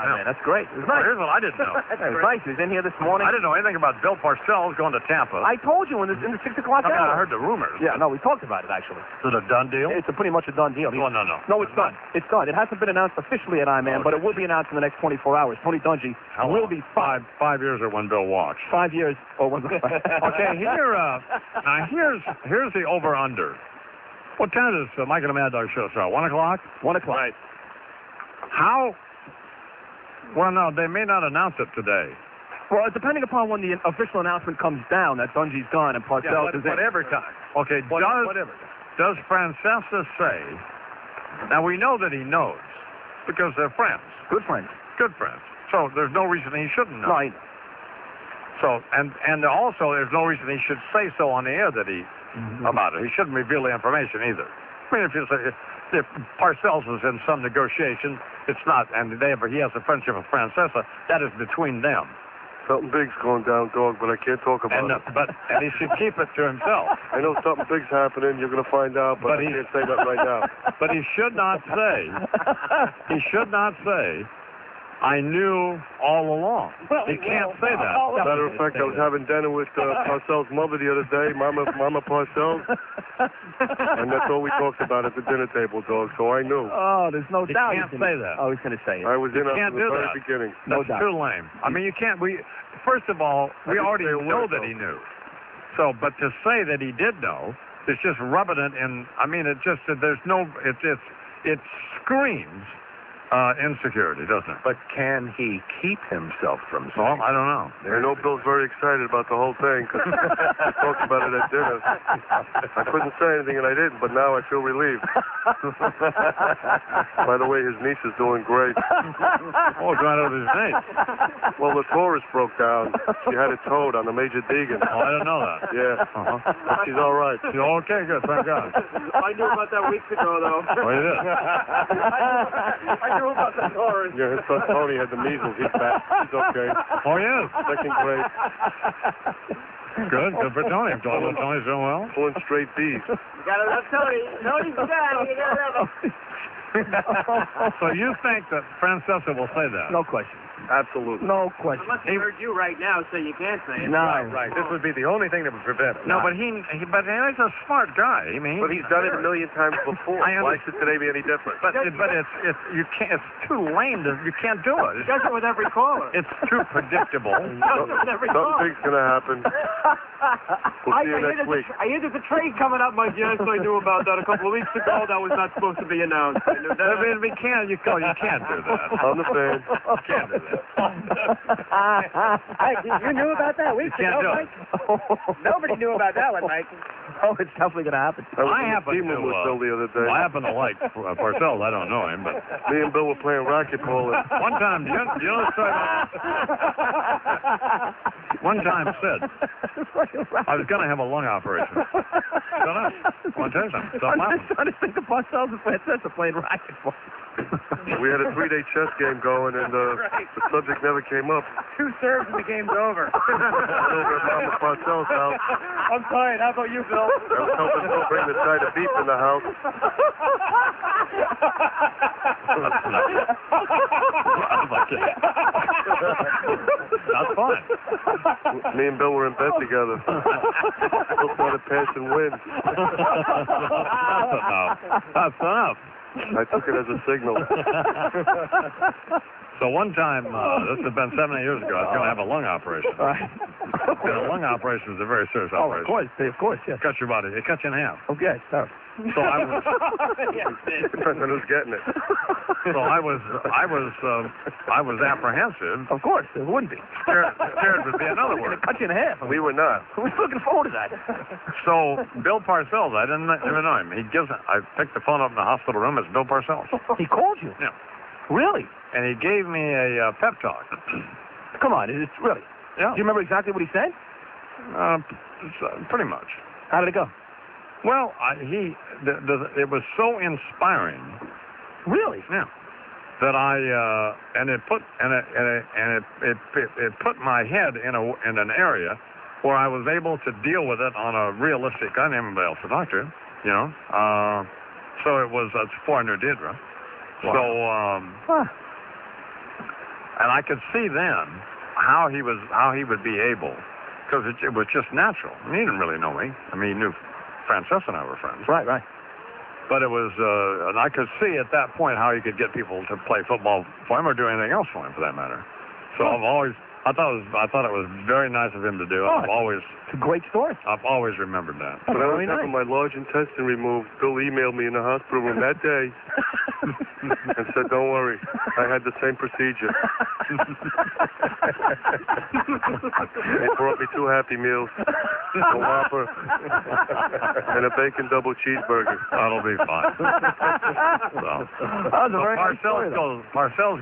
man. That's great. It was nice. Well, here's what I didn't know. It was nice. He was in here this morning. I didn't know anything about Bill Parcells going to Tampa. I told you in the 6 o'clock I mean, hour. I heard the rumors. Yeah, no, we talked about it, actually. Is it a done deal? It's pretty much a done deal. Oh, no. No, it's done. It's done. It hasn't been announced officially at I-Man, but it will be announced in the next 24 hours. Tony Dungy will be 5 years or when Bill walks. 5 years or when... Okay, now here's the over-under. What time does Mike and the Mad Dog show start? 1 o'clock? 1 o'clock. Right. How... Well, no, they may not announce it today. Well, depending upon when the official announcement comes down that Dungy's gone and Parcells is in. Whatever time. Okay, Whatever. Does Francesa say... Now, we know that he knows, because they're friends. Good friends. Good friends. So there's no reason he shouldn't know. Right. So, and also there's no reason he should say so on the air that he... about it. He shouldn't reveal the information either. I mean, if Parcells is in some negotiation, it's not, and he has a friendship with Francesa, that is between them. Something big's going down, dog, but I can't talk about it. And he should keep it to himself. I know something big's happening. You're going to find out, but I can't say that right now. But he should not say, I knew all along. He can't say that. Matter of fact, I was having dinner with Parcells' mother the other day, Mama Parcells, and that's all we talked about at the dinner table, dog, so I knew. Oh, there's no doubt. He can't say that. Oh, he's going to say it. I was in from the very that. beginning. That's too lame. I mean, you can't... First of all, we already know that he knew. So, but to say that he did know, it's just rubbing it in... I mean, it screams insecurity, doesn't it? But can he keep himself from saying? Well, I don't know. I know Bill's very excited about the whole thing because we talked about it at dinner. I couldn't say anything and I didn't, but now I feel relieved. By the way, his niece is doing great. Oh, it's right over his niece. Well, the Taurus broke down. She had it towed on the Major Deegan. Oh, I didn't know that. Yeah. But she's all right. She's okay, good, thank God. I knew about that weeks ago, though. Oh, you did? I knew about the Taurus. Yeah, his son Tony had the measles. He's back. He's okay. Oh, yes. Second grade. Good for Tony. Tony's doing well. Pulling straight D's. You gotta love Tony. Tony's dad. You gotta love him. So you think that Francesa will say that? No question. Absolutely. No question. Unless he heard you right now, so you can't say it. No. Right. This would be the only thing that would prevent it. No, but he's a smart guy. I mean, But he's done it a million times before. Why should today be any different? But you can't. It's too lame. You can't do it. He does it with every caller. It's too predictable. Something big's going to happen. We'll see you next week. I hear there's a trade coming up, Mike. Yes, I knew about that a couple of weeks ago. That was not supposed to be announced. I knew that. I mean, you can't do that. On the fan. You can't do that. You knew about that weeks ago, Mike? Nobody knew about that one, Mike. Oh, it's definitely going to happen. I happen with Bill the other day. I happen to like Parcells. I don't know him, but Me and Bill were playing racquetball. one time, you know the story about... One time, Sid, I was going to have a lung operation. Shut up. I want to tell you something. Stop I'm laughing. just trying to think of Parcells and Francesa playing racquetball. We had a 3-day chess game going, and the subject never came up. 2 serves and the game's over. Over at Mama Parcells' house. I'm tired. How about you, Bill? I was helping Bill bring the side of beef in the house. That's fine. Me and Bill were in bed together. Bill started passing wind. That's enough. I took it as a signal. So one time, this has been 7 years ago, I was going to have a lung operation. Right. And a lung operation is a very serious Oh, operation. of course, yes. It cuts your body. It cuts you in half. Okay, sorry. So I was... Depends on who's getting it. So I was apprehensive. Of course, it wouldn't be. Scared would be another word. Cut you in half. We were not. Who's looking forward to that? So Bill Parcells, I didn't even know him. I picked the phone up in the hospital room. It's Bill Parcells. He called you? Yeah. Really? And he gave me a pep talk. Come on, it's really. Yeah. Do you remember exactly what he said? Pretty much. How did it go? Well, it was so inspiring. Really? Yeah. That it put my head in an area where I was able to deal with it on a realistic. I didn't have anybody else to talk to, you know. So it was before I knew Deirdre. Wow. So And I could see then how he would be able, because it was just natural. I mean, he didn't really know me. I mean, he knew Frances and I were friends. Right, right. But it was, and I could see at that point how he could get people to play football for him or do anything else for him, for that matter. So I thought it was very nice of him to do. It's a great story. I've always remembered that. When I was Very having my large intestine removed, Bill emailed me in the hospital room that day and said, "Don't worry, I had the same procedure." They brought me 2 Happy Meals, a Whopper, and a bacon double cheeseburger. That'll be fine. So, That was a very nice story, though. Parcells